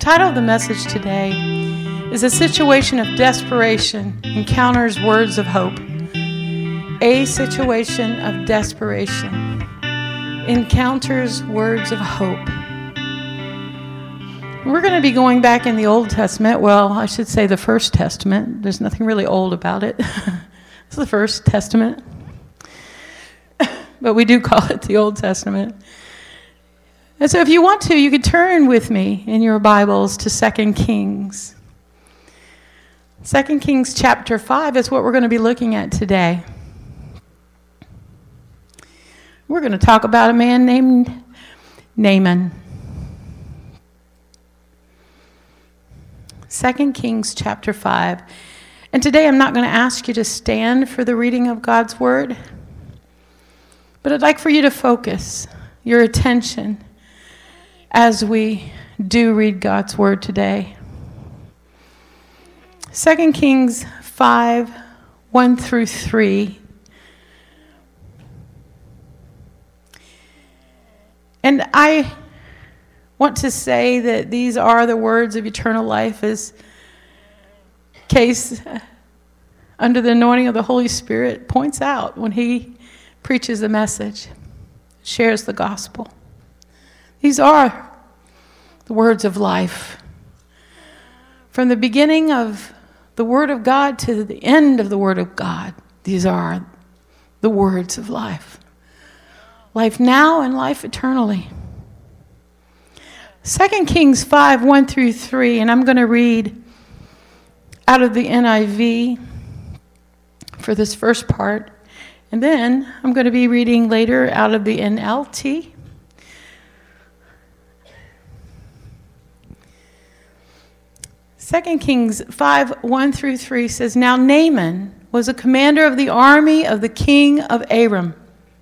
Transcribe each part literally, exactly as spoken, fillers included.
title of the message today is A Situation of Desperation Encounters Words of Hope. A situation of desperation encounters words of hope. We're going to be going back in the Old Testament. Well, I should say the First Testament. There's nothing really old about it. It's the First Testament. But we do call it the Old Testament. And so if you want to, you could turn with me in your Bibles to Second Kings. Second Kings chapter five is what we're going to be looking at today. We're going to talk about a man named Naaman. Second Kings chapter five. And today I'm not going to ask you to stand for the reading of God's word, but I'd like for you to focus your attention as we do read God's word today. Second Kings five, one through three. And I want to say that these are the words of eternal life, as Case, under the anointing of the Holy Spirit, points out when he preaches the message, shares the gospel. These are the words of life. From the beginning of the Word of God to the end of the Word of God, these are the words of life. Life now and life eternally. Second Kings five, one through three, and I'm going to read out of the N I V for this first part. And then I'm going to be reading later out of the N L T. Second Kings five, one through three says, Now Naaman was a commander of the army of the king of Aram.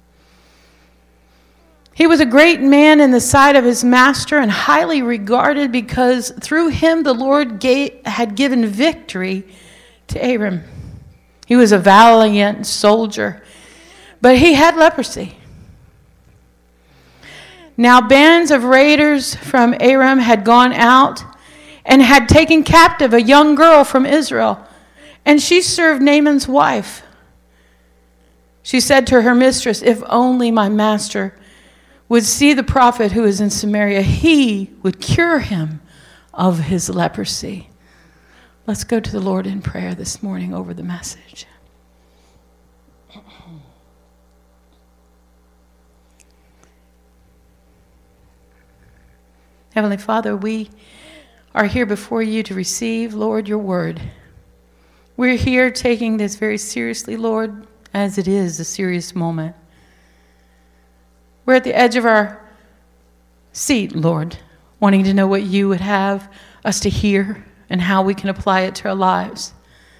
He was a great man in the sight of his master and highly regarded because through him the Lord gave, had given victory to Aram. He was a valiant soldier, but he had leprosy. Now bands of raiders from Aram had gone out and had taken captive a young girl from Israel, and she served Naaman's wife. She said to her mistress, If only my master would see the prophet who is in Samaria, he would cure him of his leprosy. Let's go to the Lord in prayer this morning over the message. Heavenly Father, we are here before you to receive, Lord, your word. We're here taking this very seriously, Lord, as it is a serious moment. We're at the edge of our seat, Lord, wanting to know what you would have us to hear and how we can apply it to our lives.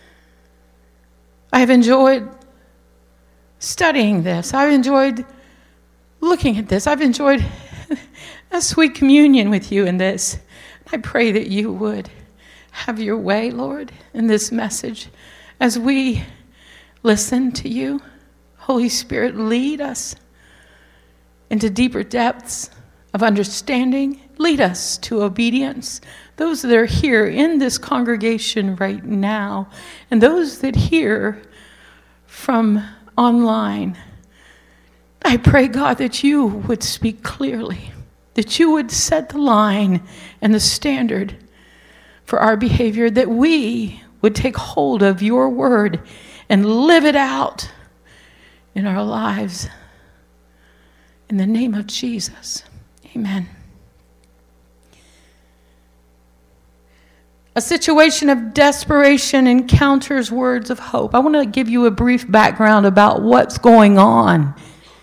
I have enjoyed studying this. I've enjoyed looking at this. I've enjoyed a sweet communion with you in this. I pray that you would have your way, Lord, in this message as we listen to you. Holy Spirit, lead us into deeper depths of understanding. Lead us to obedience. Those that are here in this congregation right now, and those that hear from online, I pray, God, that you would speak clearly, that you would set the line and the standard for our behavior, that we would take hold of your word and live it out in our lives. In the name of Jesus, amen. A situation of desperation encounters words of hope. I want to give you a brief background about what's going on.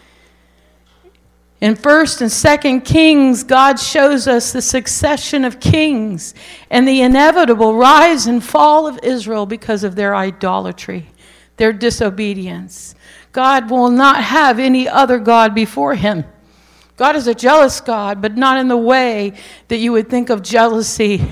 In First and Second Kings, God shows us the succession of kings and the inevitable rise and fall of Israel because of their idolatry, their disobedience. God will not have any other God before him. God is a jealous God, but not in the way that you would think of jealousy.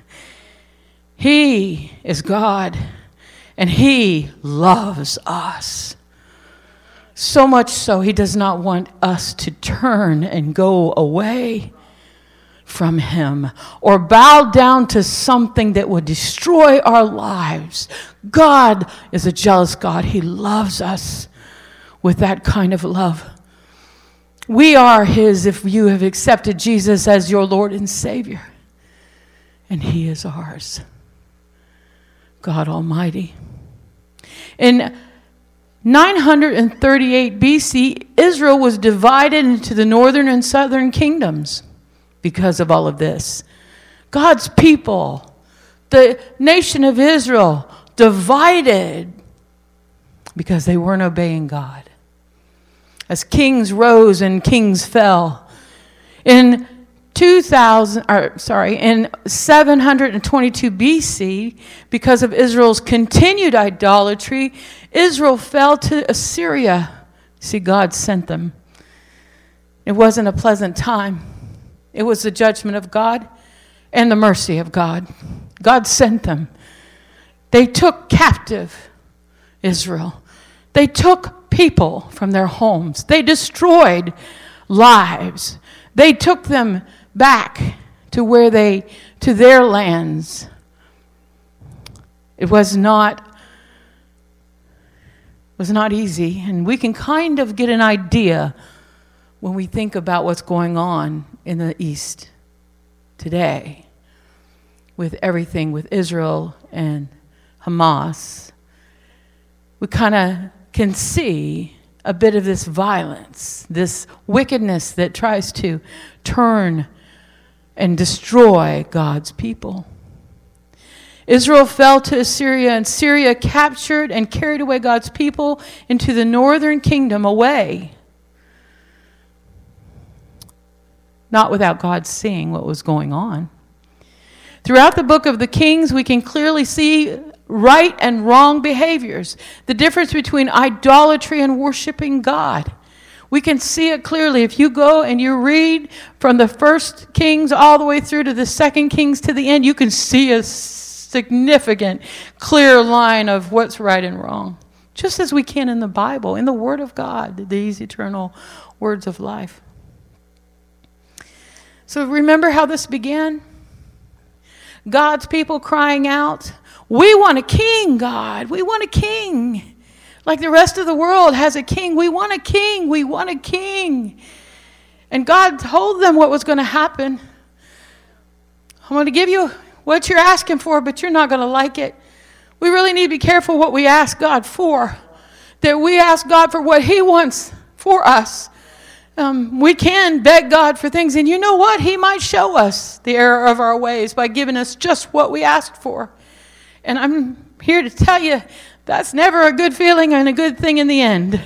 He is God, and he loves us. So much so, he does not want us to turn and go away from him or bow down to something that would destroy our lives. God is a jealous God. He loves us with that kind of love. We are his if you have accepted Jesus as your Lord and Savior. And he is ours. God Almighty. In nine hundred thirty-eight B C, Israel was divided into the northern and southern kingdoms because of all of this. God's people, the nation of Israel, divided because they weren't obeying God. As kings rose and kings fell. In two thousand, or sorry, in seven hundred twenty-two B C, because of Israel's continued idolatry, Israel fell to Assyria. See, God sent them. It wasn't a pleasant time. It was the judgment of God and the mercy of God. God sent them. They took captive Israel. They took people from their homes. They destroyed lives. They took them back to where they, to their lands. It was not, was not easy, and we can kind of get an idea when we think about what's going on in the East today with everything with Israel and Hamas. We kind of can see a bit of this violence, this wickedness that tries to turn and destroy God's people. Israel fell to Assyria, and Syria captured and carried away God's people into the northern kingdom away. Not without God seeing what was going on. Throughout the book of the Kings, we can clearly see right and wrong behaviors, the difference between idolatry and worshiping God. We can see it clearly. If you go and you read from the first Kings all the way through to the second Kings to the end, you can see a significant, clear line of what's right and wrong. Just as we can in the Bible, in the Word of God, these eternal words of life. So remember how this began? God's people crying out, "We want a king, God. We want a king." Like the rest of the world has a king. We want a king. We want a king. And God told them what was going to happen. I'm going to give you what you're asking for, but you're not going to like it. We really need to be careful what we ask God for. That we ask God for what he wants for us. Um, we can beg God for things, and you know what? He might show us the error of our ways by giving us just what we asked for. And I'm here to tell you, that's never a good feeling and a good thing in the end.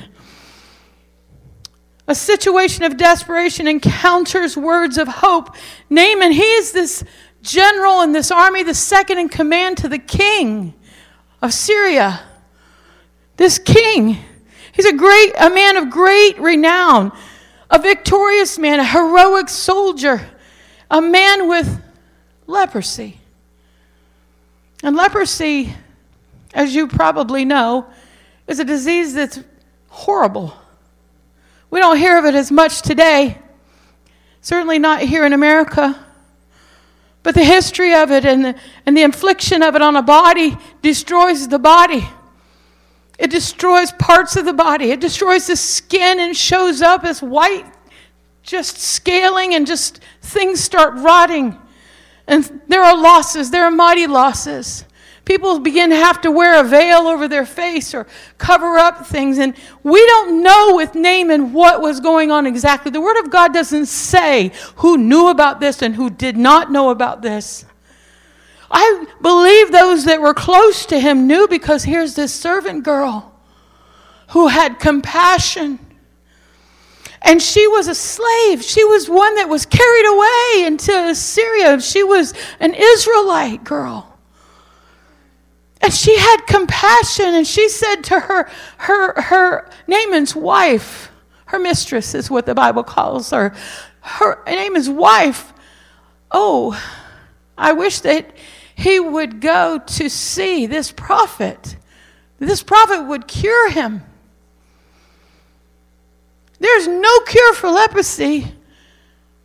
A situation of desperation encounters words of hope. Naaman, he is this general in this army, the second in command to the king of Syria. This king, he's a great, a man of great renown. A victorious man, a heroic soldier, a man with leprosy. And leprosy, as you probably know, is a disease that's horrible. We don't hear of it as much today, certainly not here in America. But the history of it and the, and the infliction of it on a body destroys the body. It destroys parts of the body. It destroys the skin and shows up as white, just scaling, and just things start rotting. And there are losses. There are mighty losses. People begin to have to wear a veil over their face or cover up things. And we don't know with Naaman what was going on exactly. The Word of God doesn't say who knew about this and who did not know about this. I believe those that were close to him knew, because here's this servant girl who had compassion. And she was a slave. She was one that was carried away into Assyria. She was an Israelite girl. And she had compassion, and she said to her, her, her Naaman's wife, her mistress is what the Bible calls her, her Naaman's wife, "Oh, I wish that he would go to see this prophet. This prophet would cure him." There's no cure for leprosy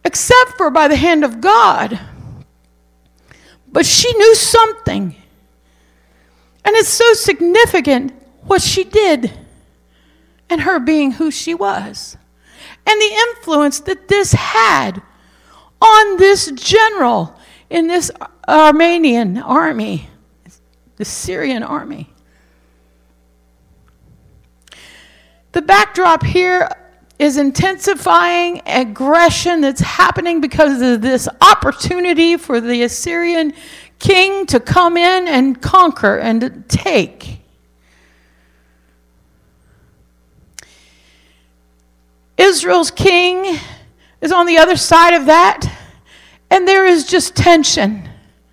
except for by the hand of God. But she knew something. And it's so significant what she did and her being who she was. And the influence that this had on this general in this Armenian army, the Syrian army. The backdrop here is intensifying aggression that's happening because of this opportunity for the Assyrian king to come in and conquer and to take. Israel's king is on the other side of that, and there is just tension.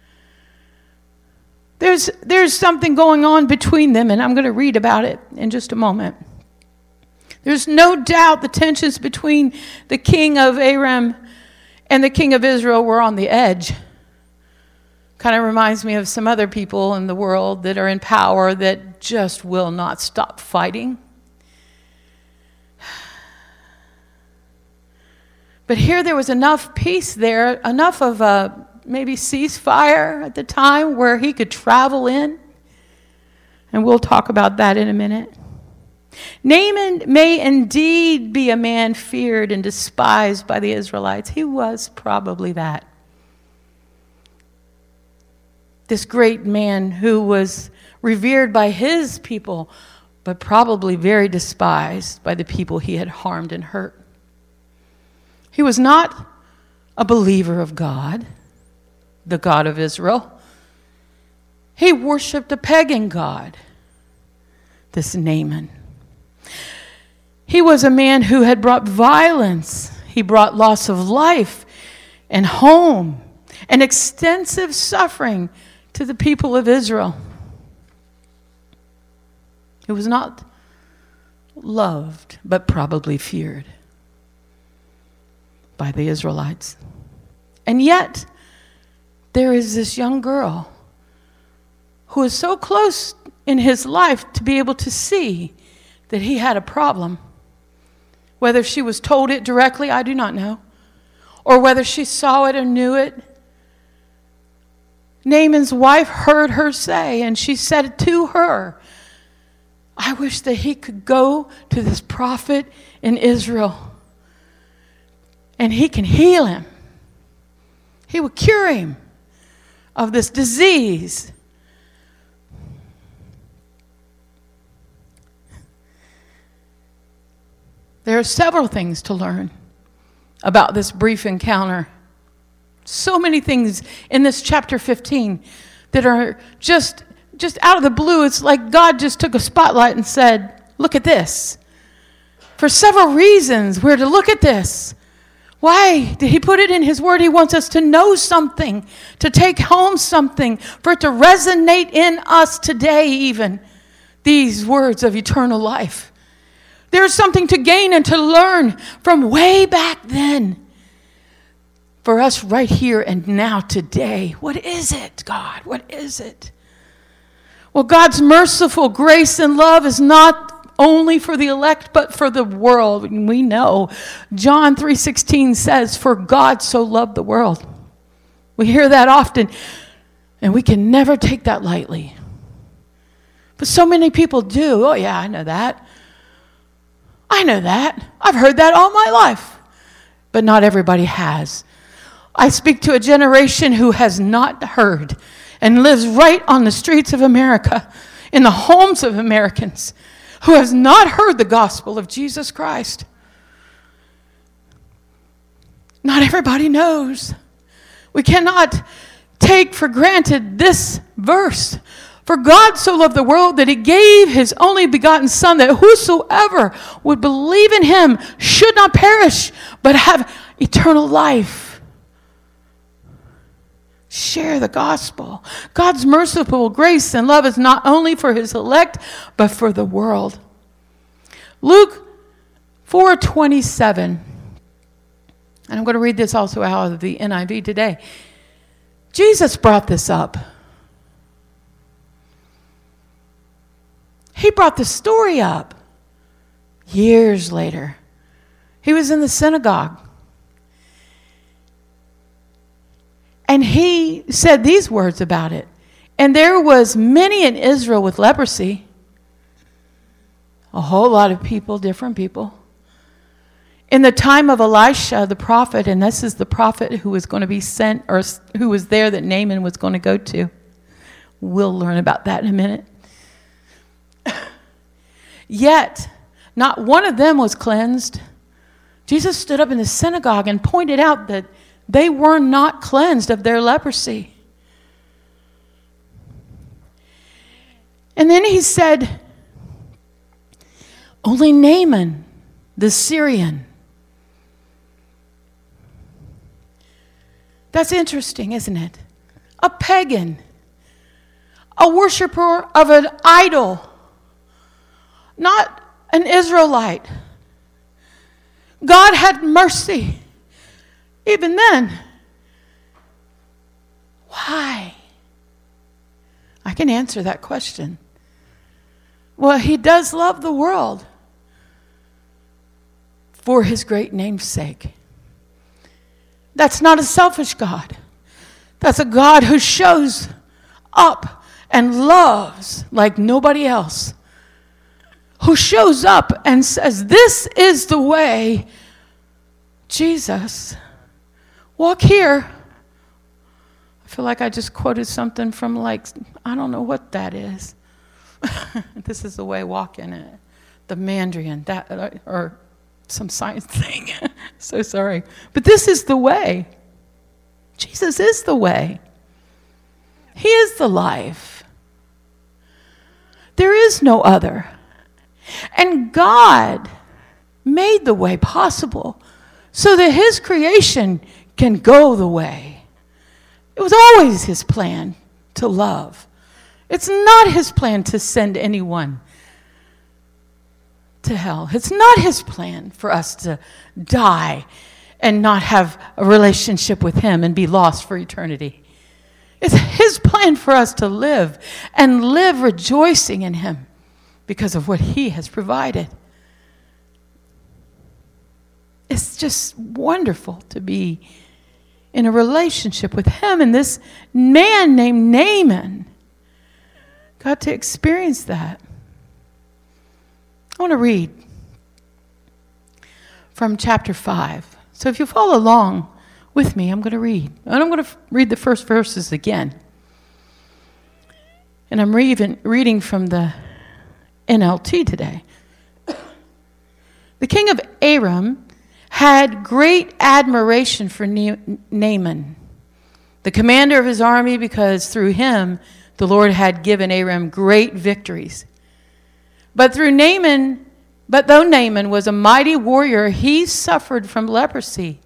There's, there's something going on between them, and I'm going to read about it in just a moment. There's no doubt the tensions between the king of Aram and the king of Israel were on the edge. Kind of reminds me of some other people in the world that are in power that just will not stop fighting. But here there was enough peace there, enough of a maybe ceasefire at the time where he could travel in. And we'll talk about that in a minute. Naaman may indeed be a man feared and despised by the Israelites. He was probably that. This great man who was revered by his people, but probably very despised by the people he had harmed and hurt. He was not a believer of God, the God of Israel. He worshiped a pagan god, this Naaman. He was a man who had brought violence. He brought loss of life and home and extensive suffering to the people of Israel. He was not loved, but probably feared by the Israelites. And yet, there is this young girl who is so close in his life to be able to see that he had a problem. Whether she was told it directly, I do not know. Or whether she saw it or knew it. Naaman's wife heard her say, and she said to her, I wish that he could go to this prophet in Israel and he can heal him. He will cure him of this disease. There are several things to learn about this brief encounter. So many things in this chapter fifteen that are just, just out of the blue. It's like God just took a spotlight and said, look at this. For several reasons, we're to look at this. Why did he put it in his word? He wants us to know something, to take home something, for it to resonate in us today even. These words of eternal life. There's something to gain and to learn from way back then. For us right here and now today. What is it, God? What is it? Well, God's merciful grace and love is not only for the elect, but for the world. We know John three sixteen says, for God so loved the world. We hear that often, and we can never take that lightly. But so many people do. Oh, yeah, I know that. I know that. I've heard that all my life. But not everybody has. I speak to a generation who has not heard and lives right on the streets of America, in the homes of Americans, who has not heard the gospel of Jesus Christ. Not everybody knows. We cannot take for granted this verse. For God so loved the world that he gave his only begotten Son, that whosoever would believe in him should not perish, but have eternal life. Share the gospel. God's merciful grace and love is not only for his elect, but for the world. Luke four twenty-seven. And I'm going to read this also out of the N I V today. Jesus brought this up. He brought the story up years later. He was in the synagogue. And he said these words about it. And there was many in Israel with leprosy. A whole lot of people, different people. In the time of Elisha, the prophet, and this is the prophet who was going to be sent, or who was there that Naaman was going to go to. We'll learn about that in a minute. Yet, not one of them was cleansed. Jesus stood up in the synagogue and pointed out that they were not cleansed of their leprosy. And then he said, only Naaman, the Syrian. That's interesting, isn't it? A pagan, a worshiper of an idol, not an Israelite. God had mercy. Even then, why? I can answer that question. Well, he does love the world for his great name's sake. That's not a selfish God. That's a God who shows up and loves like nobody else. Who shows up and says, this is the way, Jesus, walk here. I feel like I just quoted something from like, I don't know what that is. This is the way, walk in it. The Mandarin, that, or some science thing. So sorry. But this is the way. Jesus is the way. He is the life. There is no other. And God made the way possible so that his creation can go the way. It was always his plan to love. It's not his plan to send anyone to hell. It's not his plan for us to die and not have a relationship with him and be lost for eternity. It's his plan for us to live and live rejoicing in him because of what he has provided. It's just wonderful to be in a relationship with him. And this man named Naaman got to experience that. I want to read from chapter five. So if you follow along with me, I'm going to read. And I'm going to read the first verses again. And I'm reading, reading from the N L T today. The king of Aram had great admiration for Naaman, the commander of his army, because through him the Lord had given Aram great victories. But through Naaman, but though Naaman was a mighty warrior, he suffered from leprosy.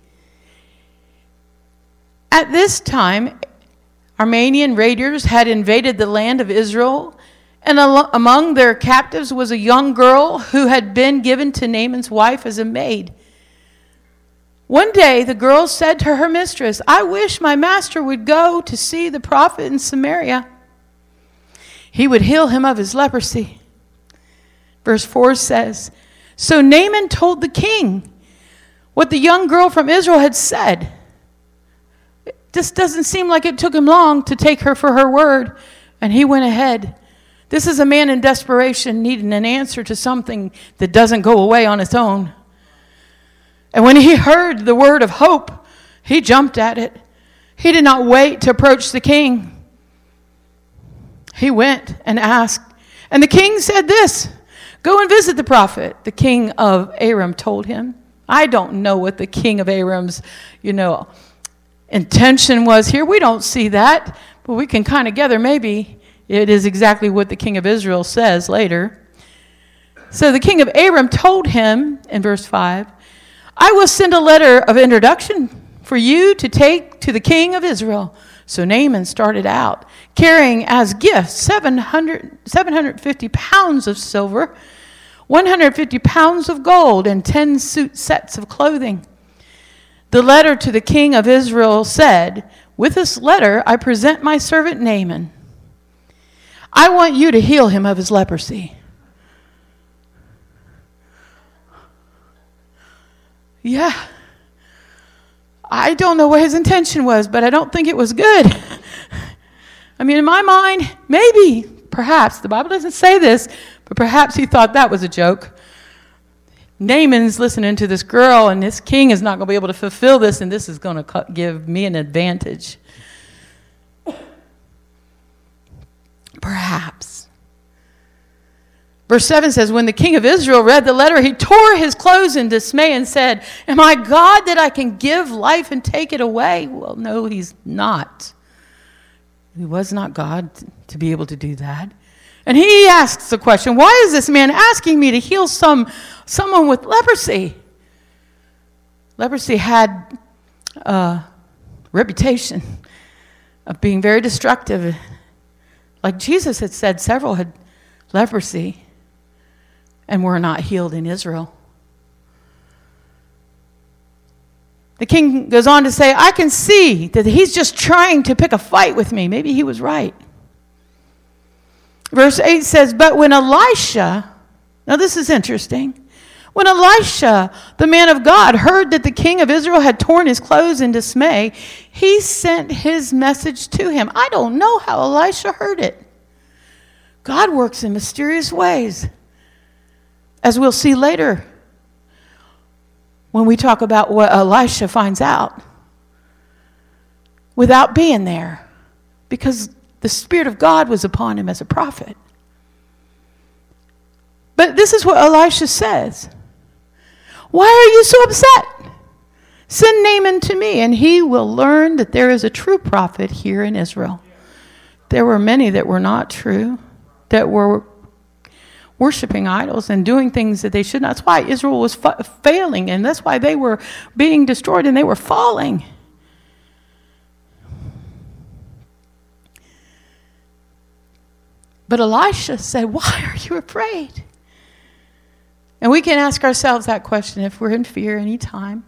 At this time, Aramean raiders had invaded the land of Israel, and among their captives was a young girl who had been given to Naaman's wife as a maid. One day the girl said to her mistress, I wish my master would go to see the prophet in Samaria. He would heal him of his leprosy. Verse four says, so Naaman told the king what the young girl from Israel had said. It just doesn't seem like it took him long to take her for her word, and he went ahead. This is a man in desperation needing an answer to something that doesn't go away on its own. And when he heard the word of hope, he jumped at it. He did not wait to approach the king. He went and asked. And the king said this, go and visit the prophet. The king of Aram told him. I don't know what the king of Aram's, you know, intention was here. We don't see that, but we can kind of gather maybe it is exactly what the king of Israel says later. So the king of Aram told him in verse five, I will send a letter of introduction for you to take to the king of Israel. So Naaman started out, carrying as gifts seven hundred, seven hundred fifty pounds of silver, one hundred fifty pounds of gold, and ten suit sets of clothing. The letter to the king of Israel said, with this letter I present my servant Naaman. I want you to heal him of his leprosy. Yeah. I don't know what his intention was, but I don't think it was good. I mean, in my mind, maybe, perhaps, the Bible doesn't say this, but perhaps he thought that was a joke. Naaman's listening to this girl, and this king is not going to be able to fulfill this, and this is going to give me an advantage. Perhaps. Verse seven says, when the king of Israel read the letter, he tore his clothes in dismay and said, am I God that I can give life and take it away? Well, no, he's not. He was not God to be able to do that. And he asks the question, why is this man asking me to heal some someone with leprosy? Leprosy had a reputation of being very destructive. Like Jesus had said, several had leprosy and were not healed in Israel. The king goes on to say, I can see that he's just trying to pick a fight with me. Maybe he was right. Verse eight says, but when Elisha, now this is interesting, when Elisha, the man of God, heard that the king of Israel had torn his clothes in dismay, he sent his message to him. I don't know how Elisha heard it. God works in mysterious ways, as we'll see later when we talk about what Elisha finds out without being there, because the Spirit of God was upon him as a prophet. But this is what Elisha says. Why are you so upset? Send Naaman to me, and he will learn that there is a true prophet here in Israel. There were many that were not true, that were worshiping idols and doing things that they should not. That's why Israel was fa- failing, and that's why they were being destroyed and they were falling. But Elisha said, why are you afraid? And we can ask ourselves that question if we're in fear anytime.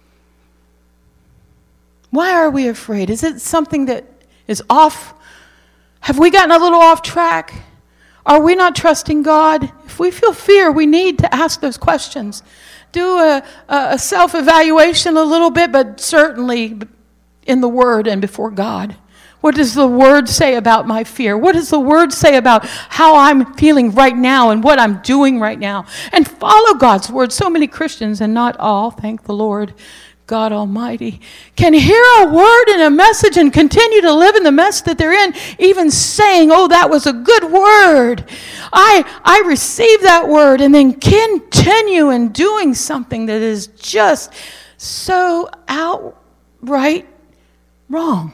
Why are we afraid? Is it something that is off? Have we gotten a little off track? Are we not trusting God? If we feel fear, we need to ask those questions. Do a, a self-evaluation a little bit, but certainly in the Word and before God. What does the Word say about my fear? What does the Word say about how I'm feeling right now and what I'm doing right now? And follow God's Word. So many Christians, and not all, thank the Lord, God Almighty, can hear a word and a message and continue to live in the mess that they're in, even saying, oh, that was a good word. I, I received that word, and then continue in doing something that is just so outright wrong.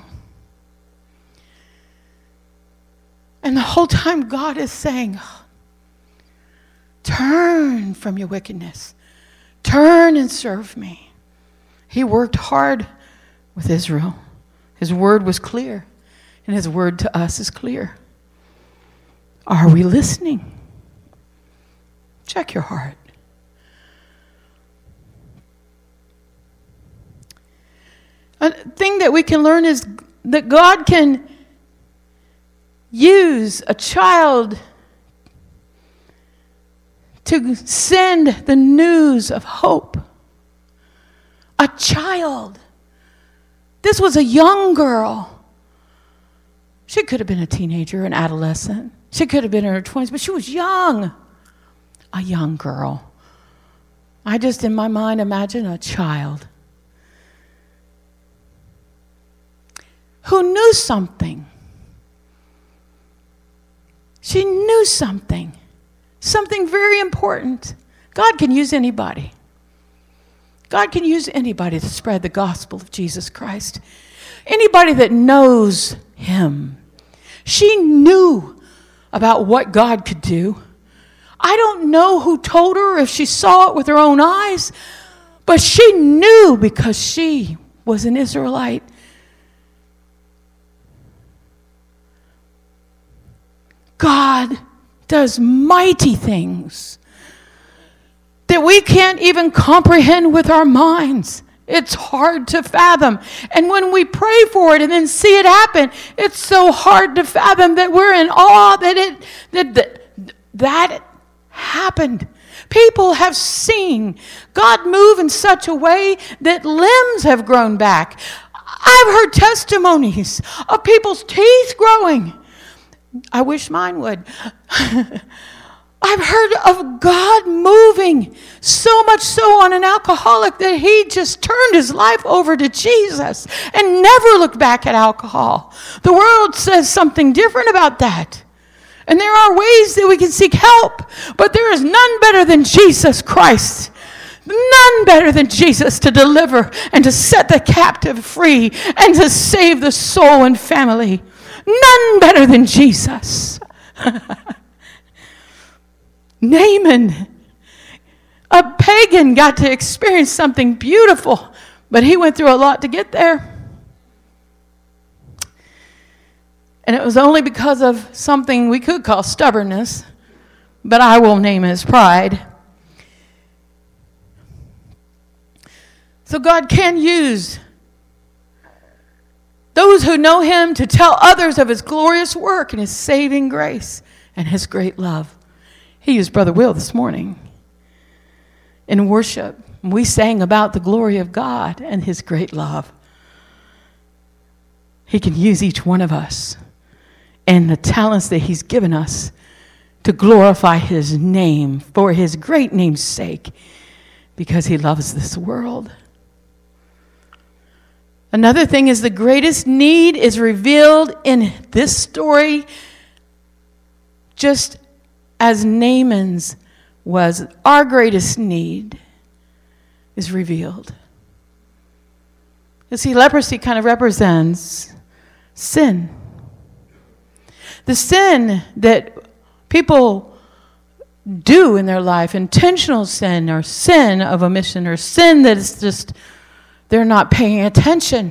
And the whole time God is saying, turn from your wickedness. Turn and serve me. He worked hard with Israel. His word was clear, and his word to us is clear. Are we listening? Check your heart. A thing that we can learn is that God can use a child to send the news of hope. A child. This was a young girl. She could have been a teenager, an adolescent. She could have been in her twenties, but she was young. A young girl. I just, in my mind, imagine a child who knew something. She knew something, something very important. God can use anybody. God can use anybody to spread the gospel of Jesus Christ. Anybody that knows him. She knew about what God could do. I don't know who told her, if she saw it with her own eyes, but she knew because she was an Israelite. God does mighty things that we can't even comprehend with our minds. It's hard to fathom. And when we pray for it and then see it happen, it's so hard to fathom that we're in awe that it that that, that happened. People have seen God move in such a way that limbs have grown back. I've heard testimonies of people's teeth growing. I wish mine would. I've heard of God moving so much so on an alcoholic that he just turned his life over to Jesus and never looked back at alcohol. The world says something different about that. And there are ways that we can seek help, but there is none better than Jesus Christ. None better than Jesus to deliver and to set the captive free and to save the soul and family. None better than Jesus. Naaman, a pagan, got to experience something beautiful, but he went through a lot to get there. And it was only because of something we could call stubbornness, but I will name as pride. So God can use those who know him to tell others of his glorious work and his saving grace and his great love. He used Brother Will this morning in worship. We sang about the glory of God and his great love. He can use each one of us and the talents that he's given us to glorify his name for his great name's sake, because he loves this world. Another thing is the greatest need is revealed in this story, just as Naaman's was. Our greatest need is revealed. You see, leprosy kind of represents sin. The sin that people do in their life, intentional sin or sin of omission or sin that is just, they're not paying attention,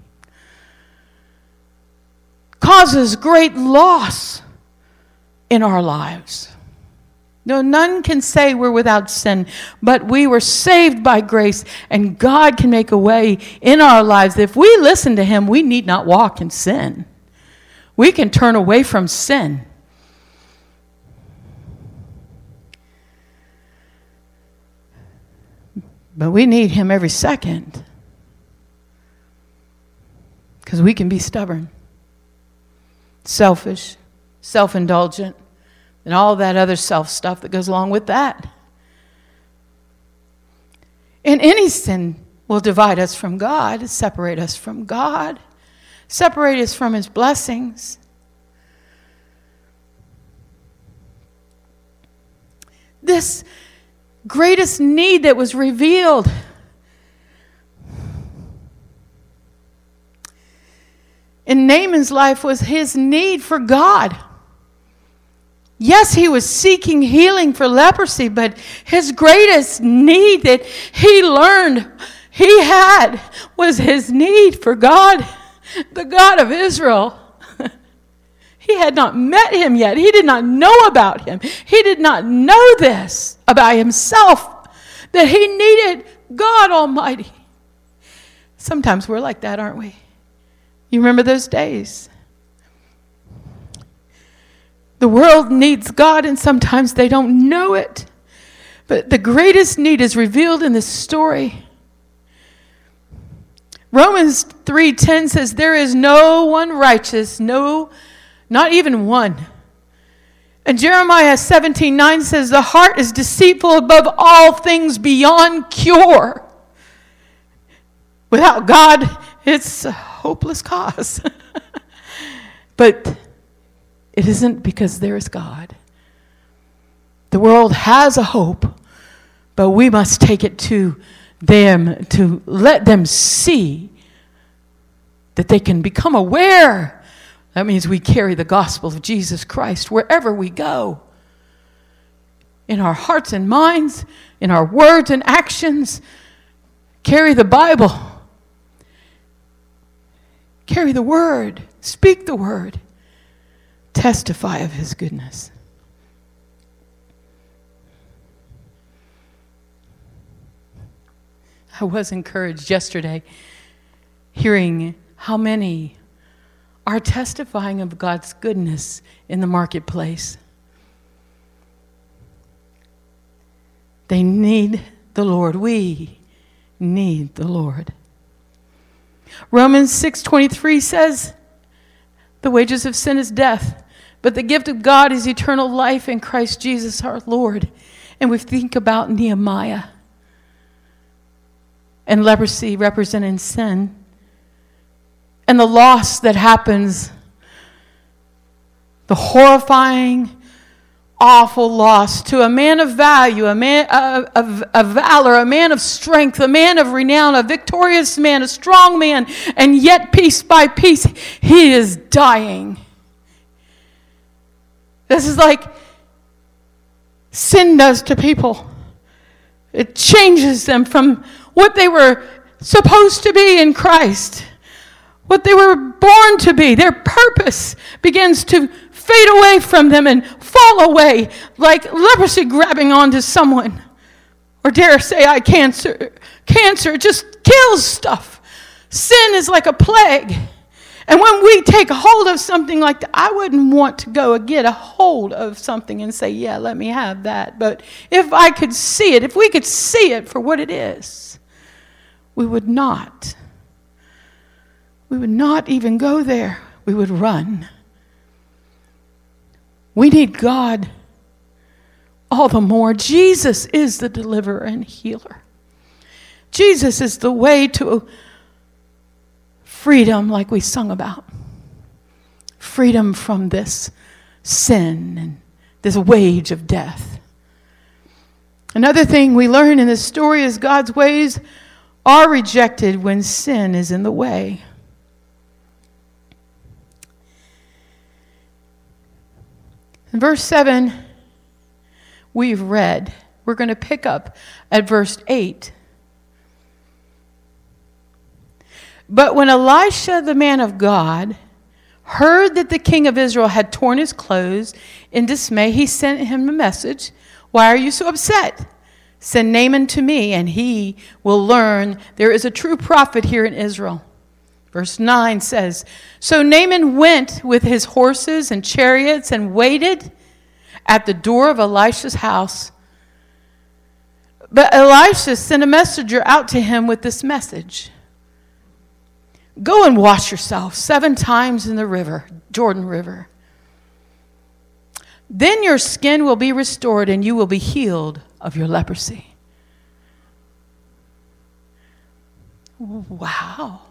causes great loss in our lives. No, none can say we're without sin, but we were saved by grace, and God can make a way in our lives. If we listen to him, we need not walk in sin. We can turn away from sin. But we need him every second, because we can be stubborn, selfish, self-indulgent, and all that other self stuff that goes along with that. And any sin will divide us from God, separate us from God, separate us from his blessings. This greatest need that was revealed in Naaman's life was his need for God. Yes, he was seeking healing for leprosy, but his greatest need that he learned he had was his need for God, the God of Israel. He had not met him yet. He did not know about him. He did not know this about himself, that he needed God Almighty. Sometimes we're like that, aren't we? You remember those days? The world needs God, and sometimes they don't know it. But the greatest need is revealed in this story. Romans three ten says, there is no one righteous, no, not even one. And Jeremiah seventeen nine says, the heart is deceitful above all things, beyond cure. Without God, it's a hopeless cause. But it isn't, because there is God. The world has a hope, but we must take it to them to let them see that they can become aware. That means we carry the gospel of Jesus Christ wherever we go. In our hearts and minds, in our words and actions. Carry the Bible. Carry the word. Speak the word. Testify of his goodness. I was encouraged yesterday hearing how many are testifying of God's goodness in the marketplace. They need the Lord. We need the Lord. Romans six twenty-three says, the wages of sin is death, but the gift of God is eternal life in Christ Jesus our Lord. And we think about Nehemiah and leprosy representing sin and the loss that happens, the horrifying, awful loss to a man of value, a man of, of, of valor, a man of strength, a man of renown, a victorious man, a strong man, and yet piece by piece he is dying. This is like sin does to people. It changes them from what they were supposed to be in Christ, what they were born to be. Their purpose begins to fade away from them and fall away like leprosy grabbing onto someone. Or dare say I cancer. Cancer just kills stuff. Sin is like a plague. And when we take hold of something like that, I wouldn't want to go and get a hold of something and say, yeah, let me have that. But if I could see it, if we could see it for what it is, we would not. We would not even go there. We would run. We need God all the more. Jesus is the deliverer and healer. Jesus is the way to freedom, like we sung about. Freedom from this sin and this wage of death. Another thing we learn in this story is God's ways are rejected when sin is in the way. In verse seven, we've read. We're going to pick up at verse eight. But when Elisha, the man of God, heard that the king of Israel had torn his clothes in dismay, he sent him a message. Why are you so upset? Send Naaman to me, and he will learn there is a true prophet here in Israel. Verse nine says, so Naaman went with his horses and chariots and waited at the door of Elisha's house. But Elisha sent a messenger out to him with this message. Go and wash yourself seven times in the river, Jordan River. Then your skin will be restored and you will be healed of your leprosy. Wow.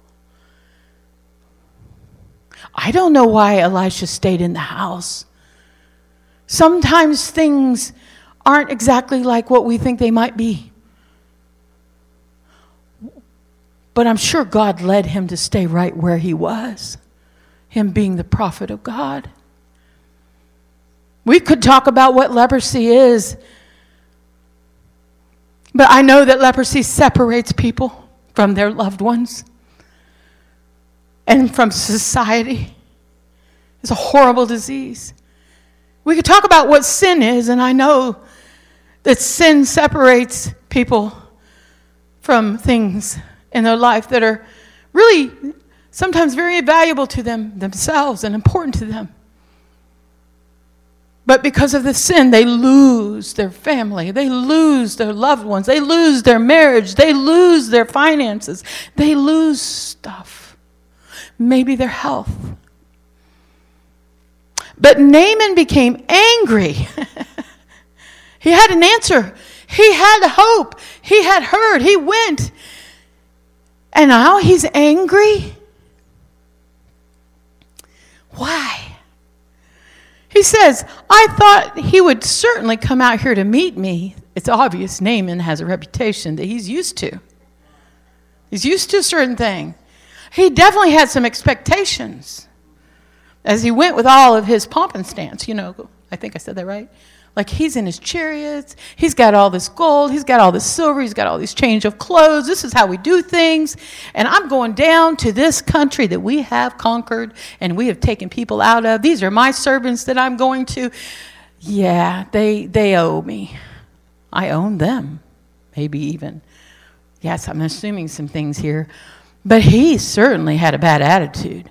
I don't know why Elisha stayed in the house. Sometimes things aren't exactly like what we think they might be. But I'm sure God led him to stay right where he was, him being the prophet of God. We could talk about what leprosy is, but I know that leprosy separates people from their loved ones and from society. It's a horrible disease. We could talk about what sin is, and I know that sin separates people from things in their life that are really sometimes very valuable to them themselves and important to them. But because of the sin, they lose their family. They lose their loved ones. They lose their marriage. They lose their finances. They lose stuff. Maybe their health. But Naaman became angry. He had an answer. He had hope. He had heard. He went. And now he's angry. Why? He says, I thought he would certainly come out here to meet me. It's obvious Naaman has a reputation that he's used to. He's used to a certain thing. He definitely had some expectations as he went with all of his pomp and stance. You know, I think I said that right. Like he's in his chariots. He's got all this gold. He's got all this silver. He's got all these change of clothes. This is how we do things. And I'm going down to this country that we have conquered and we have taken people out of. These are my servants that I'm going to. Yeah, they they owe me. I own them. Maybe even. Yes, I'm assuming some things here. But he certainly had a bad attitude.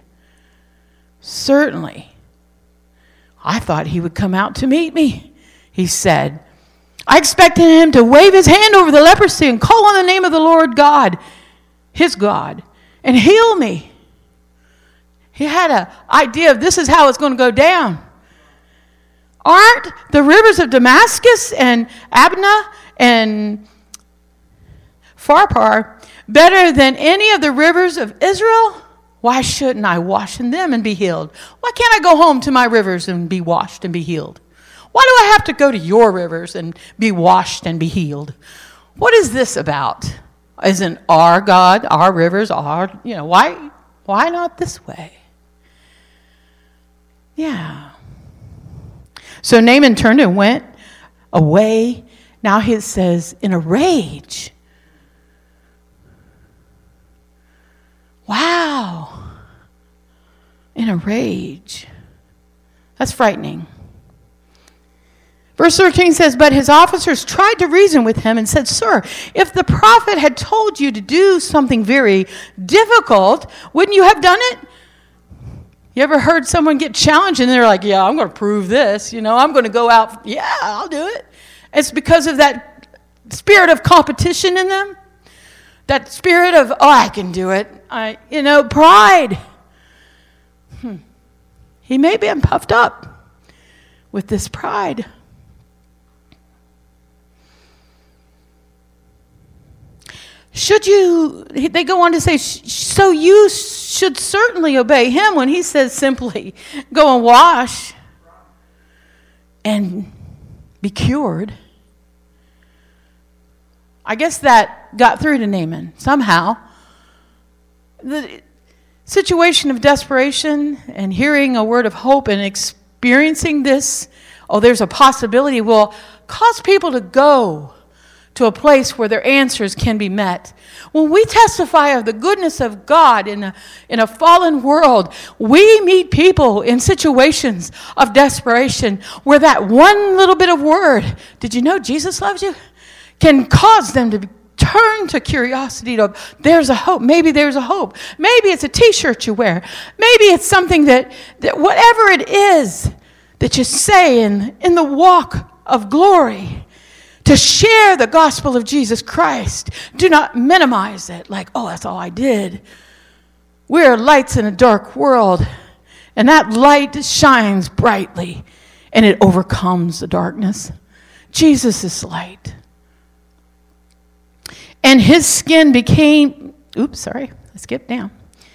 Certainly. I thought he would come out to meet me. He said, I I expected him to wave his hand over the leprosy and call on the name of the Lord God, his God, and heal me. He had an idea of this is how it's going to go down. Aren't the rivers of Damascus and Abana and Pharpar better than any of the rivers of Israel? Why shouldn't I wash in them and be healed? Why can't I go home to my rivers and be washed and be healed? Why do I have to go to your rivers and be washed and be healed? What is this about? Isn't our God, our rivers, our, you know, why, why not this way? Yeah. So Naaman turned and went away. Now he says, in a rage. Wow. In a rage. That's frightening. Verse thirteen says, but his officers tried to reason with him and said, sir, if the prophet had told you to do something very difficult, wouldn't you have done it? You ever heard someone get challenged and they're like, yeah, I'm going to prove this. You know, I'm going to go out. Yeah, I'll do it. It's because of that spirit of competition in them. That spirit of, oh, I can do it. I, you know, pride. Hmm. He may be puffed up with this pride. Should you, they go on to say, so you should certainly obey him when he says simply, go and wash and be cured. I guess that got through to Naaman somehow. The situation of desperation and hearing a word of hope and experiencing this, oh, there's a possibility, will cause people to go to a place where their answers can be met. When we testify of the goodness of God in a, in a fallen world, we meet people in situations of desperation where that one little bit of word, did you know Jesus loves you? Can cause them to turn to curiosity to, there's a hope. Maybe there's a hope. Maybe it's a t-shirt you wear. Maybe it's something that, that whatever it is that you say in, in the walk of glory, to share the gospel of Jesus Christ. Do not minimize it like, oh, that's all I did. We're lights in a dark world, and that light shines brightly, and it overcomes the darkness. Jesus is light. And his skin became, oops, sorry, I skipped down.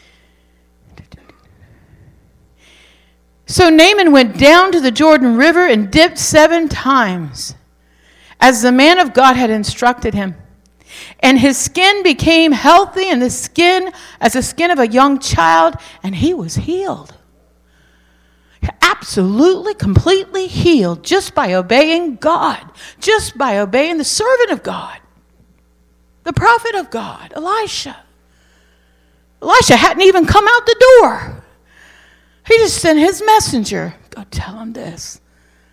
So Naaman went down to the Jordan River and dipped seven times, as the man of God had instructed him. And his skin became healthy, and the skin as the skin of a young child, and he was healed. Absolutely, completely healed, just by obeying God, just by obeying the servant of God, the prophet of God, Elisha. Elisha hadn't even come out the door. He just sent his messenger, go tell him this.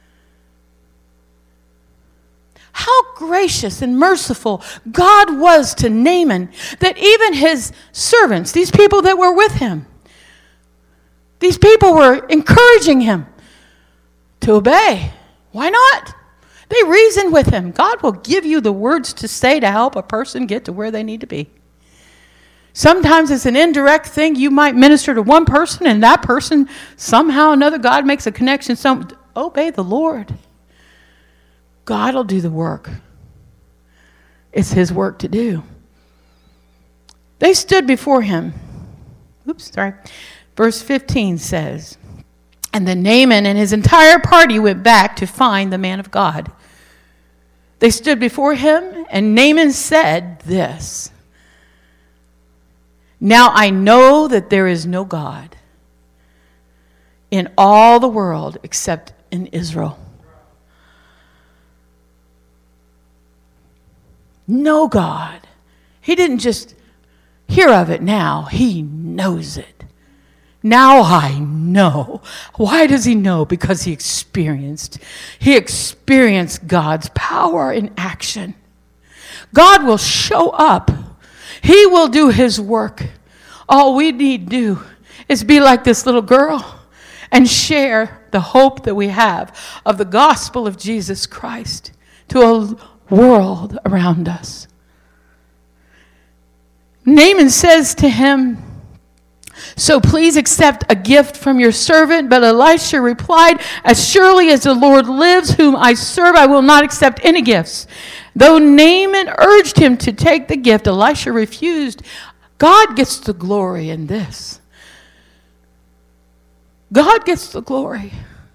How gracious and merciful God was to Naaman, that even his servants, these people that were with him, these people were encouraging him to obey. Why not? They reasoned with him. God will give you the words to say to help a person get to where they need to be. Sometimes it's an indirect thing. You might minister to one person, and that person, somehow or another, God makes a connection. So obey the Lord. God will do the work. It's his work to do. They stood before him. Oops, sorry. Verse fifteen says, and then Naaman and his entire party went back to find the man of God. They stood before him, and Naaman said this, now I know that there is no God in all the world except in Israel. No God. He didn't just hear of it now. He knows it. Now I know. Why does he know? Because he experienced. He experienced God's power in action. God will show up. He will do his work. All we need to do is be like this little girl and share the hope that we have of the gospel of Jesus Christ. to a world around us. Naaman says to him, "So please accept a gift from your servant." But Elisha replied, "As surely as the Lord lives, whom I serve, I will not accept any gifts." Though Naaman urged him to take the gift, Elisha refused. God gets the glory in this. God gets the glory.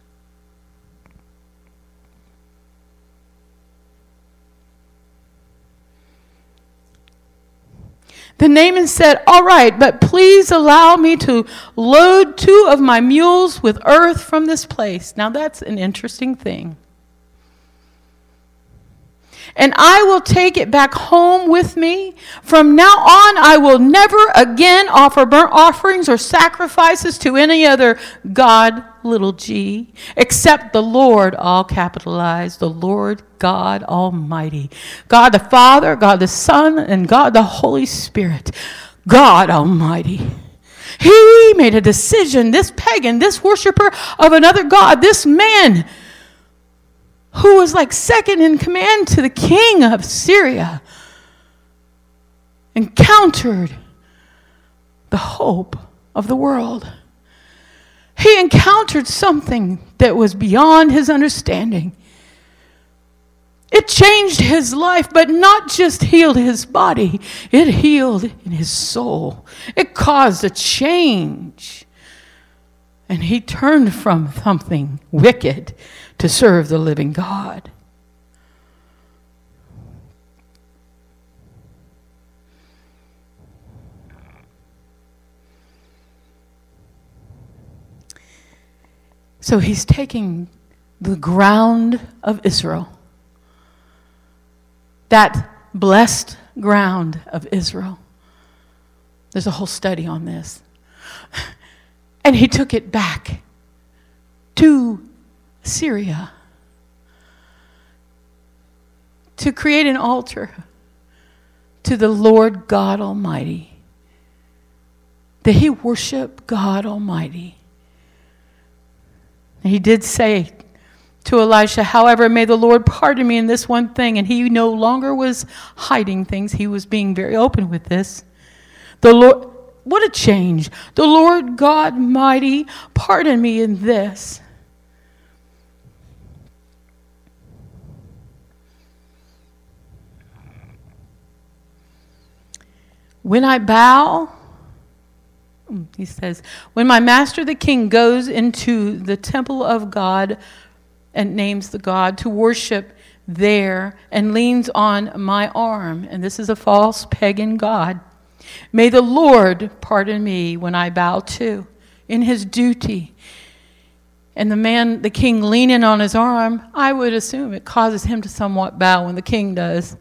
Then Naaman said, "All right, but please allow me to load two of my mules with earth from this place." Now that's an interesting thing. "And I will take it back home with me. From now on, I will never again offer burnt offerings or sacrifices to any other god, little g, except the Lord," all capitalized, "the Lord God Almighty. God the Father, God the Son, and God the Holy Spirit. God Almighty." He made a decision, this pagan, this worshiper of another god, this man who was like second in command to the king of Syria, encountered the hope of the world. He encountered something that was beyond his understanding. It changed his life, but not just healed his body. It healed in his soul. It caused a change. And he turned from something wicked to serve the living God. So he's taking the ground of Israel, that blessed ground of Israel. There's a whole study on this. And he took it back to Syria to create an altar to the Lord God Almighty, that he worship God Almighty. And he did say to Elisha, "However, may the Lord pardon me in this one thing." And he no longer was hiding things. He was being very open with this. The Lord, what a change. "The Lord God Mighty, pardon me in this. When I bow," he says, "when my master the king goes into the temple of God," and names the God, "to worship there and leans on my arm," and this is a false pagan god, "may the Lord pardon me when I bow too in his duty." And the man, the king leaning on his arm, I would assume it causes him to somewhat bow when the king does.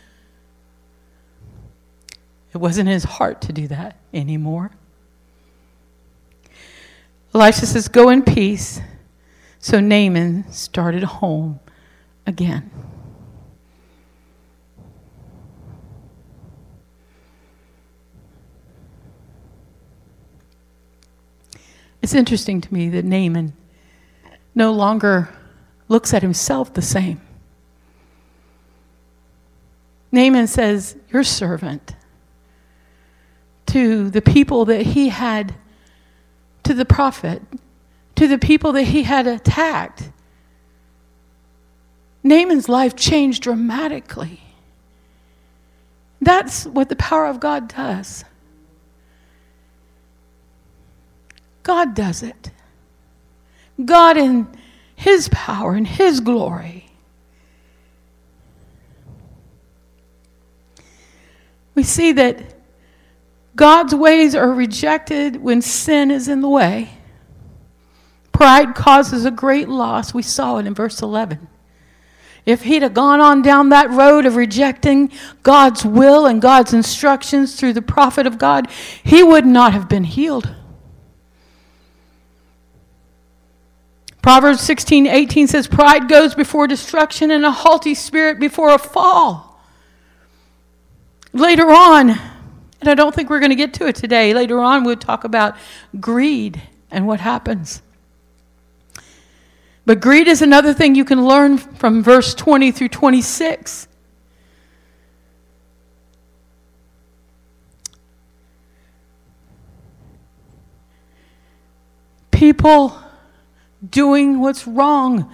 It wasn't his heart to do that anymore. Elisha says, "Go in peace." So Naaman started home again. It's interesting to me that Naaman no longer looks at himself the same. Naaman says, "Your servant," to the people that he had, to the prophet, to the people that he had attacked. Naaman's life changed dramatically. That's what the power of God does. God does it. God in his power and his glory. We see that God's ways are rejected when sin is in the way. Pride causes a great loss. We saw it in verse eleven. If he'd have gone on down that road of rejecting God's will and God's instructions through the prophet of God, he would not have been healed. Proverbs sixteen eighteen says, "Pride goes before destruction and a haughty spirit before a fall." Later on, and I don't think we're going to get to it today, later on we'll talk about greed and what happens. But greed is another thing you can learn from verse twenty through twenty-six. People doing what's wrong.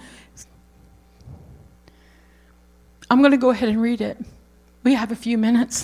I'm going to go ahead and read it. We have a few minutes.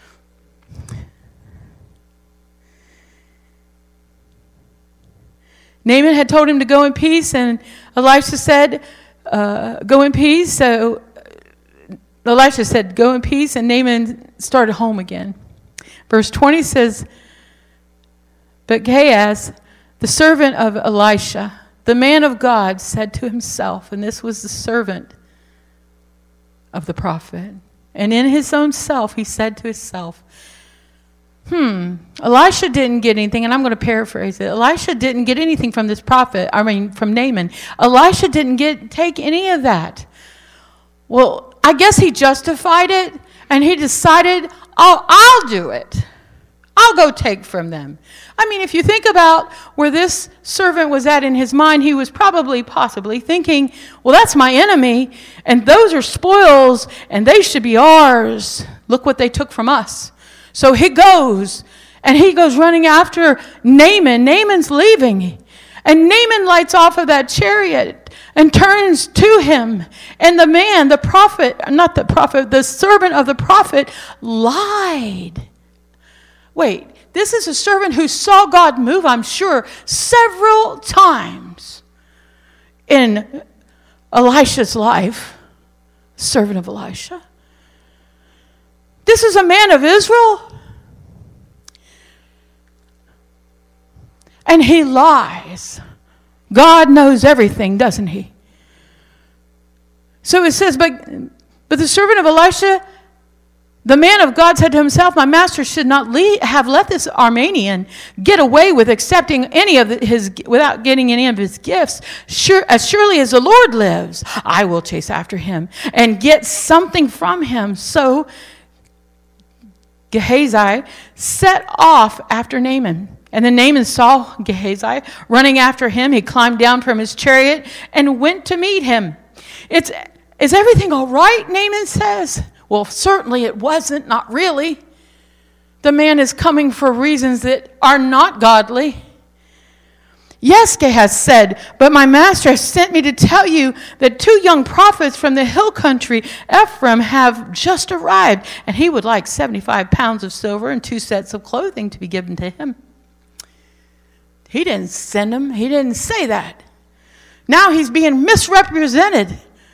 Naaman had told him to go in peace, and Elisha said, uh, go in peace. So Elisha said, go in peace, and Naaman started home again. Verse twenty says, but Gehazi, the servant of Elisha, the man of God, said to himself, and this was the servant of the prophet, and in his own self he said to himself, hmm, Elisha didn't get anything, and I'm going to paraphrase it. Elisha didn't get anything from this prophet, I mean from Naaman. Elisha didn't get take any of that. Well, I guess he justified it, and he decided, oh, I'll do it. I'll go take from them. I mean, if you think about where this servant was at in his mind, he was probably possibly thinking, well, that's my enemy, and those are spoils, and they should be ours. Look what they took from us. So he goes, and he goes running after Naaman. Naaman's leaving, and Naaman lights off of that chariot and turns to him. And the man, the prophet, not the prophet, the servant of the prophet lied. Wait, this is a servant who saw God move, I'm sure, several times in Elisha's life. Servant of Elisha. This is a man of Israel. And he lies. God knows everything, doesn't he? So it says, but, but the servant of Elisha, the man of God, said to himself, my master should not leave, have let this Aramean get away with accepting any of his, without getting any of his gifts. Sure, as surely as the Lord lives, I will chase after him and get something from him. So Gehazi set off after Naaman. And then Naaman saw Gehazi running after him. He climbed down from his chariot and went to meet him. It's, is everything all right, Naaman says. Well, certainly it wasn't, not really. The man is coming for reasons that are not godly. Yes, Gehazi said, but my master has sent me to tell you that two young prophets from the hill country, Ephraim, have just arrived, and he would like seventy-five pounds of silver and two sets of clothing to be given to him. He didn't send them. He didn't say that. Now he's being misrepresented.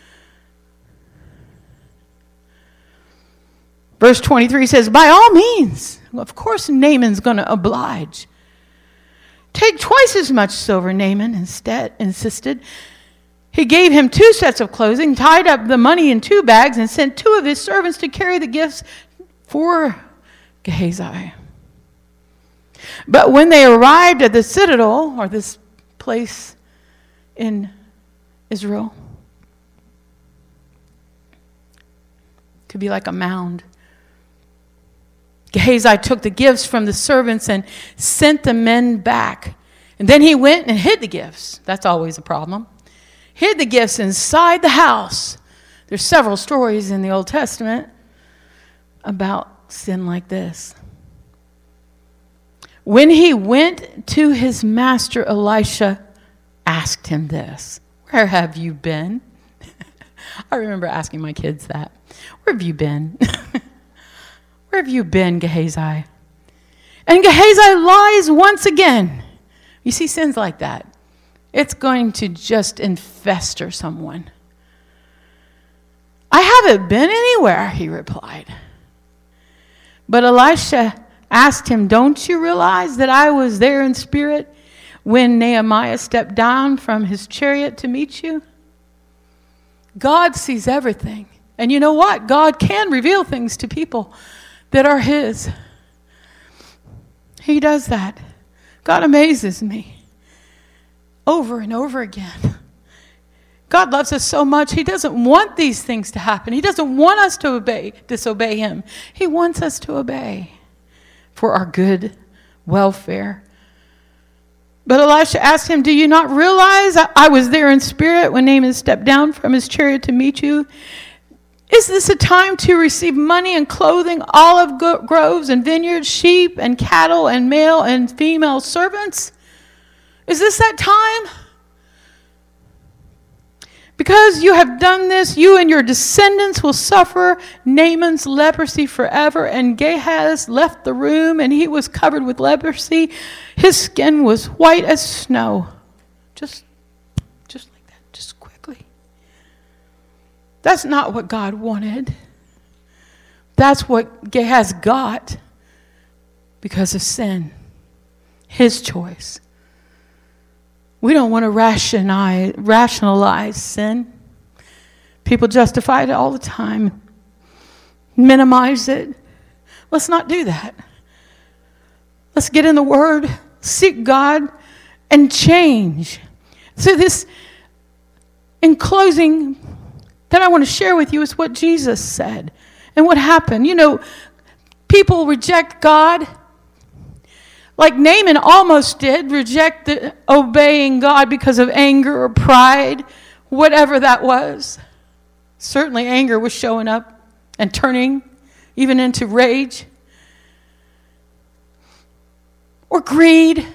Verse twenty-three says, by all means, of course Naaman's going to oblige. Take twice as much silver, Naaman instead insisted. He gave him two sets of clothing, tied up the money in two bags, and sent two of his servants to carry the gifts for Gehazi. But when they arrived at the citadel, or this place in Israel, could be like a mound, Gehazi took the gifts from the servants and sent the men back. And then he went and hid the gifts. That's always a problem. Hid the gifts inside the house. There's several stories in the Old Testament about sin like this. When he went to his master, Elisha asked him this, where have you been? I remember asking my kids that. Where have you been? Where have you been, Gehazi? And Gehazi lies once again. You see, sins like that, it's going to just infester someone. I haven't been anywhere, he replied. But Elisha asked him, don't you realize that I was there in spirit when Nehemiah stepped down from his chariot to meet you? God sees everything. And you know what? God can reveal things to people that are his. He does that. God amazes me over and over again. God loves us so much, he doesn't want these things to happen. He doesn't want us to obey, disobey him. He wants us to obey for our good welfare. But Elisha asked him, do you not realize I, I was there in spirit when Naaman stepped down from his chariot to meet you? Is this a time to receive money and clothing, olive groves and vineyards, sheep and cattle and male and female servants? Is this that time? Because you have done this, you and your descendants will suffer Naaman's leprosy forever. And Gehazi left the room, and he was covered with leprosy. His skin was white as snow. Just, just like that, just quickly. That's not what God wanted. That's what Gehazi got because of sin. His choice. We don't want to rationalize, rationalize sin. People justify it all the time. Minimize it. Let's not do that. Let's get in the Word, seek God, and change. So this, in closing, that I want to share with you is what Jesus said and what happened. You know, people reject God. Like Naaman almost did, reject the, obeying God because of anger or pride, whatever that was. Certainly anger was showing up and turning even into rage. Or greed.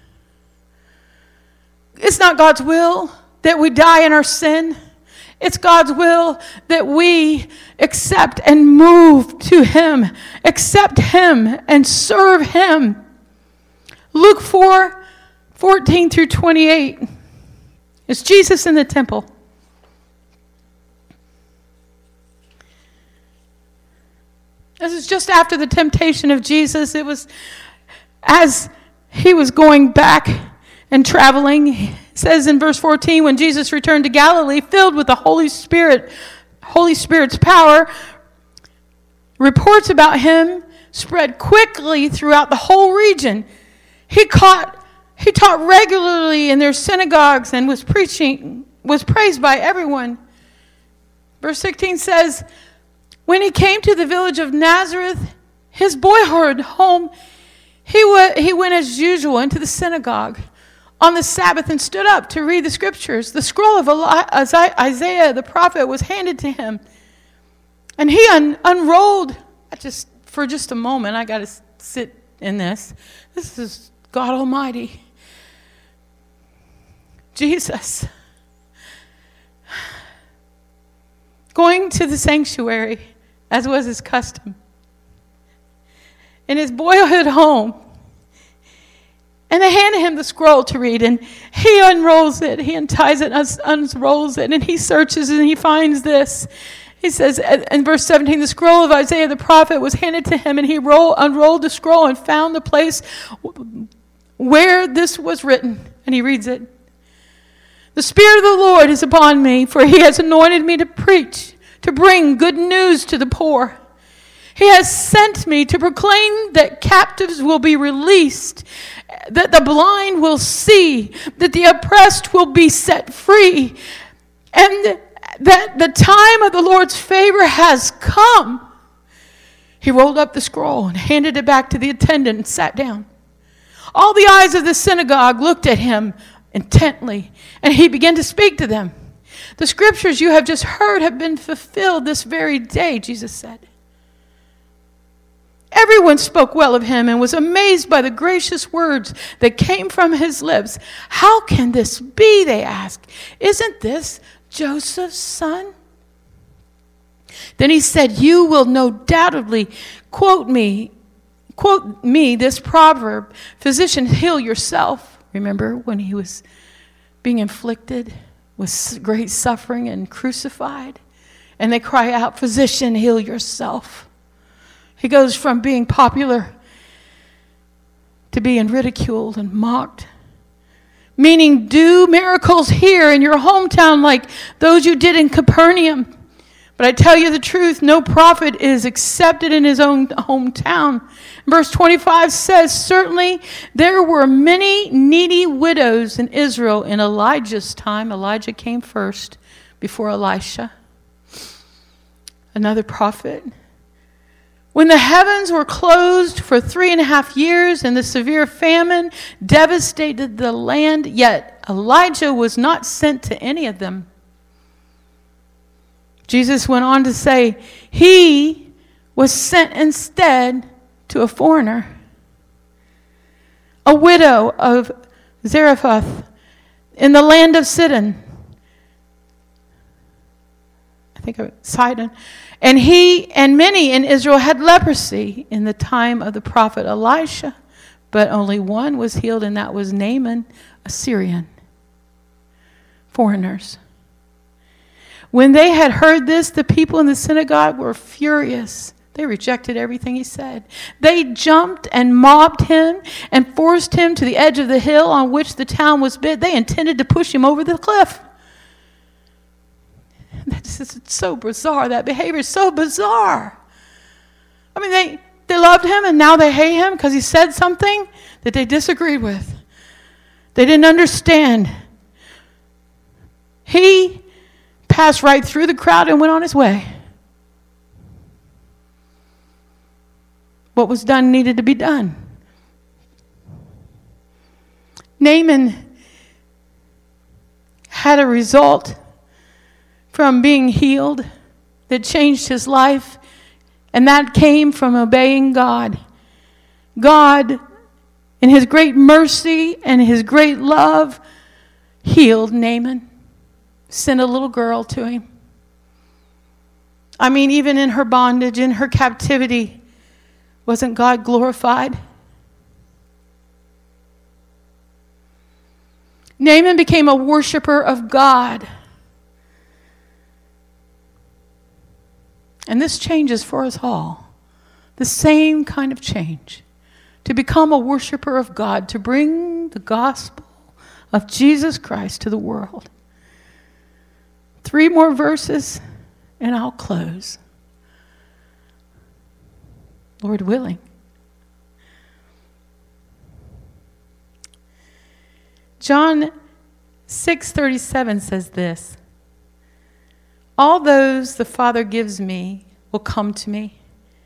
It's not God's will that we die in our sin. It's God's will that we accept and move to Him, accept Him and serve Him. Luke four, fourteen through twenty-eight. It's Jesus in the temple. This is just after the temptation of Jesus. It was as he was going back and traveling. It says in verse fourteen, when Jesus returned to Galilee, filled with the Holy Spirit, Holy Spirit's power, reports about him spread quickly throughout the whole region. He caught, he taught regularly in their synagogues and was preaching, was praised by everyone. Verse sixteen says, when he came to the village of Nazareth, his boyhood home, he, w- he went as usual into the synagogue on the Sabbath and stood up to read the scriptures. The scroll of Isaiah the prophet was handed to him. And he un- unrolled, just for just a moment, I got to sit in this. This is God Almighty. Jesus. Going to the sanctuary, as was his custom. In his boyhood home. And they handed him the scroll to read, and he unrolls it, he unties it, unrolls it, and he searches and he finds this. He says in verse seventeen, the scroll of Isaiah the prophet was handed to him, and he roll, unrolled the scroll and found the place where this was written. And he reads it. The Spirit of the Lord is upon me, for he has anointed me to preach, to bring good news to the poor. He has sent me to proclaim that captives will be released, that the blind will see, that the oppressed will be set free, and that the time of the Lord's favor has come. He rolled up the scroll and handed it back to the attendant and sat down. All the eyes of the synagogue looked at him intently, and he began to speak to them. The scriptures you have just heard have been fulfilled this very day, Jesus said. Everyone spoke well of him and was amazed by the gracious words that came from his lips. How can this be, they asked. Isn't this Joseph's son? Then he said, you will no doubtly quote me, quote me this proverb, physician, heal yourself. Remember when he was being inflicted with great suffering and crucified? And they cry out, physician, heal yourself. He goes from being popular to being ridiculed and mocked. Meaning, do miracles here in your hometown like those you did in Capernaum. But I tell you the truth, no prophet is accepted in his own hometown. Verse twenty-five says, certainly there were many needy widows in Israel in Elijah's time. Elijah came first before Elisha. Another prophet. When the heavens were closed for three and a half years and the severe famine devastated the land, yet Elijah was not sent to any of them. Jesus went on to say, he was sent instead to a foreigner, a widow of Zarephath in the land of Sidon. I think of Sidon. And he and many in Israel had leprosy in the time of the prophet Elisha, but only one was healed, and that was Naaman, a Syrian. Foreigners. When they had heard this, the people in the synagogue were furious. They rejected everything he said. They jumped and mobbed him and forced him to the edge of the hill on which the town was built. They intended to push him over the cliff. This is so bizarre. That behavior is so bizarre. I mean, they, they loved him and now they hate him because he said something that they disagreed with. They didn't understand. He passed right through the crowd and went on his way. What was done needed to be done. Naaman had a result from being healed that changed his life, and that came from obeying God. God, in his great mercy and his great love, healed Naaman, sent a little girl to him. I mean, even in her bondage, in her captivity, wasn't God glorified? Naaman became a worshiper of God. And this changes for us all. The same kind of change. To become a worshiper of God, to bring the gospel of Jesus Christ to the world. Three more verses and I'll close. Lord willing. John six thirty-seven says this. All those the Father gives me will come to me.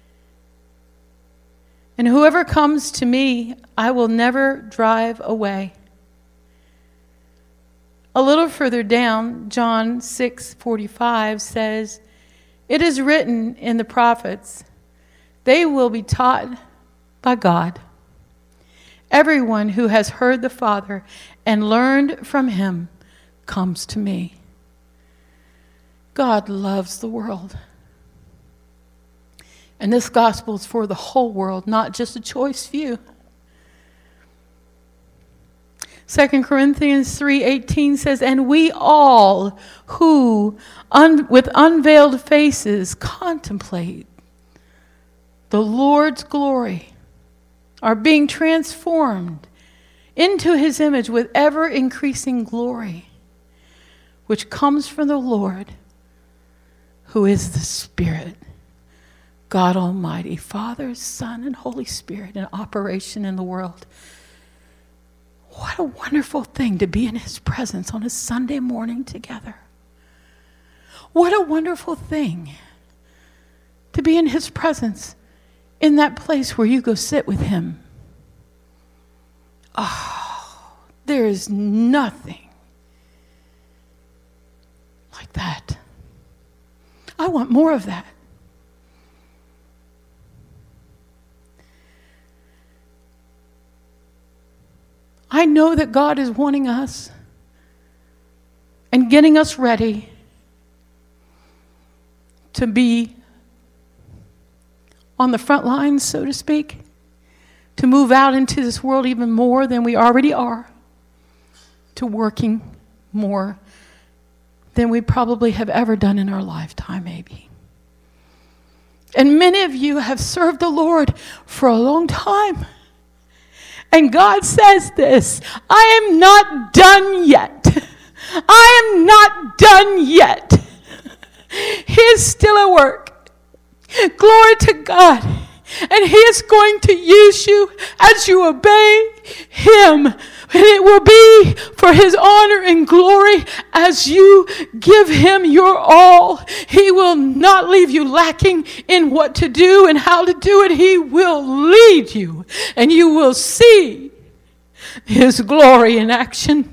And whoever comes to me, I will never drive away. A little further down, John six forty-five says, it is written in the prophets, they will be taught by God. Everyone who has heard the Father and learned from him comes to me. God loves the world. And this gospel is for the whole world, not just a choice few. Second Corinthians three eighteen says, and we all who un- with unveiled faces contemplate the Lord's glory are being transformed into his image with ever increasing glory, which comes from the Lord, who is the Spirit, God Almighty, Father, Son, and Holy Spirit in operation in the world. What a wonderful thing to be in his presence on a Sunday morning together. What a wonderful thing to be in his presence in that place where you go sit with him. Oh, there is nothing like that. I want more of that. I know that God is wanting us and getting us ready to be on the front lines, so to speak, to move out into this world even more than we already are, to working more than we probably have ever done in our lifetime, maybe. And many of you have served the Lord for a long time. And God says this, I am not done yet. I am not done yet. He is still at work. Glory to God. And he is going to use you as you obey him. And it will be for his honor and glory as you give him your all. He will not leave you lacking in what to do and how to do it. He will lead you, and you will see his glory in action.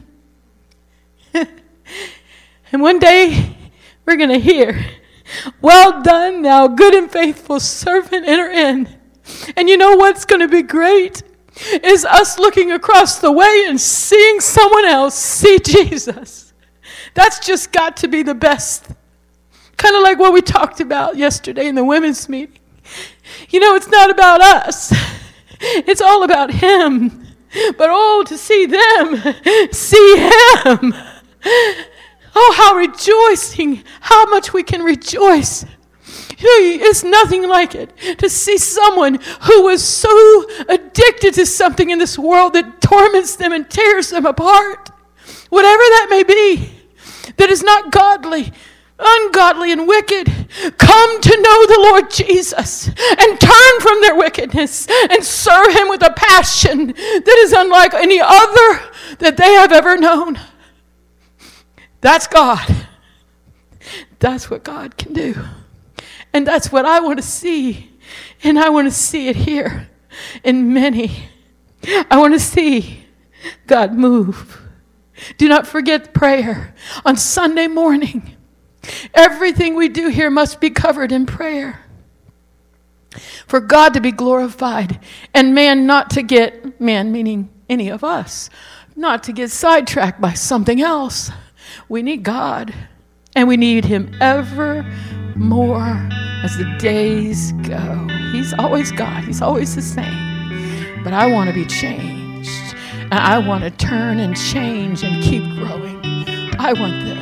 And one day we're going to hear, "Well done, thou good and faithful servant, enter in." And you know what's going to be great? Is us looking across the way and seeing someone else see Jesus. That's just got to be the best. Kind of like what we talked about yesterday in the women's meeting. You know, it's not about us. It's all about him. But oh, to see them, see him. Oh, how rejoicing, how much we can rejoice. It's nothing like it to see someone who was so addicted to something in this world that torments them and tears them apart, whatever that may be, that is not godly, ungodly, and wicked, come to know the Lord Jesus and turn from their wickedness and serve him with a passion that is unlike any other that they have ever known. That's God. That's what God can do. And that's what I want to see. And I want to see it here in many. I want to see God move. Do not forget prayer on Sunday morning. Everything we do here must be covered in prayer. For God to be glorified and man not to get, man meaning any of us, not to get sidetracked by something else. We need God, and we need him ever more as the days go. He's always God. He's always the same. But I want to be changed. And I want to turn and change and keep growing. I want this.